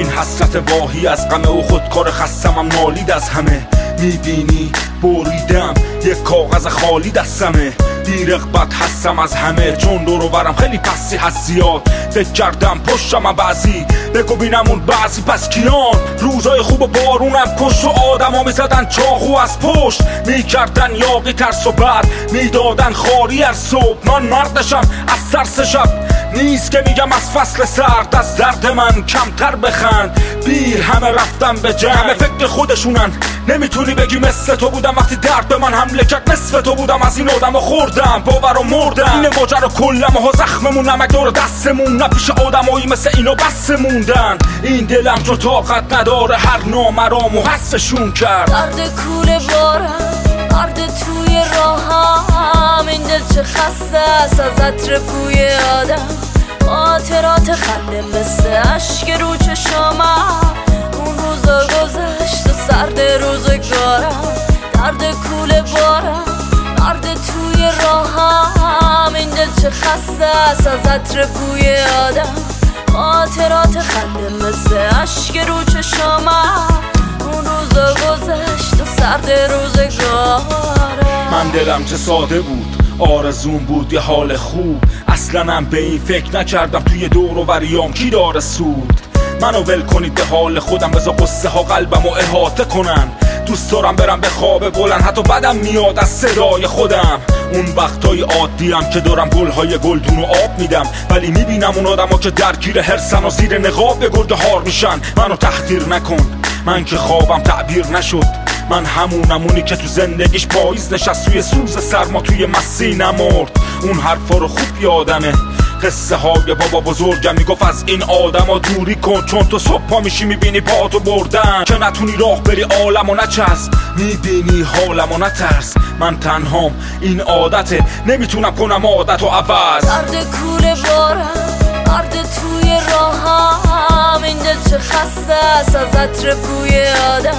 این حسرت واهی از غم و خودکار خستمم نالید از همه. میبینی بریدم یک کاغذ خالی دستمه، بی رغبت هستم از همه چون دور و برم خیلی پسی هست زیاد. فکر کردم پشتم بعضی بگو بینم اون بعضی پس کیان. روزای خوب و بارونم کشت و آدم ها میزدن چاقو از پشت، میکردن یاقی ترس و بر میدادن خاری هر صبح. من مردشم از ترس شب نیست که میگم از فصل سرد، از درد من کمتر بخند. بیر همه رفتم به جنگ، همه فکر خودشونن. نمیتونی بگی مثل تو بودم وقتی درد به من حمله کرد، نصف تو بودم از این آدم خوردم باور و مردم. این ماجرا کلم ها زخممون نمک دور دستمون، نه پیش آدمایی مثل اینو بس موندن. این دلم جو طاقت نداره هر نامرامو حسشون کرد. درد کوله بارم درد توی راهم، این دل چه خسته است از عطر بوی آدم. خاطرات خنده مثل اشک رو چشامم، اون روزا گذشت و سرد روزگارم. درد کوله بارم درد توی راهم، این دل چه خسته است از عطر بوی آدم. خاطرات خنده مثل اشک رو چشامم، اون روزا گذشت و سرد روزگارم. من دلم چه ساده بود، آرزوم بود یه حال خوب. اصلا به این فکر نکردم توی دور و بریام کی داره سود. منو ول کنید به حال خودم، بذار قصه ها قلبمو احاطه کنن. دوست دارم برم به خواب بلند، حتی بدم میاد از صدای خودم. اون وقتای عادیم که دارم گلهای گلدون و آب میدم، ولی میبینم اون آدما که درگیر حرسن و زیر نقاب به گرگ هار میشن. منو تحقیر نکن، من که خوابم تعبیر نشد. من همونمونی که تو زندگیش پاییز نشست، توی سوز سرما توی مستی نمرد. اون حرفا رو خوب یادمه، قصه های بابا بزرگم میگفت از این آدما دوری کن، چون تو صبح پا میشی میبینی پاتو بردن. که نتونی راه بری عالمو نچسب، میبینی حالمو نترس. من تنهام این عادته، نمیتونم کنم عادتو عوض. درد کوله بارم درد توی راهم، این دل چه خسته است از عطر بوی آدم.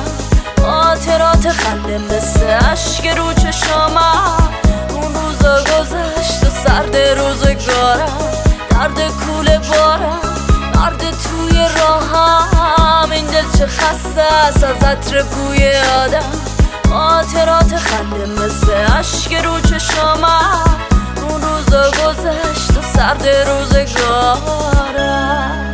خاطرات خنده مثل اشک رو چشامم، اون روزا گذشت و سرد روزگارم. درد کوله بارم درد توی راهم، این دل چه خسته است از عطر بوی آدم. خاطرات خنده مثل اشک رو چشامم، اون روزا گذشت و سرد روزگارم.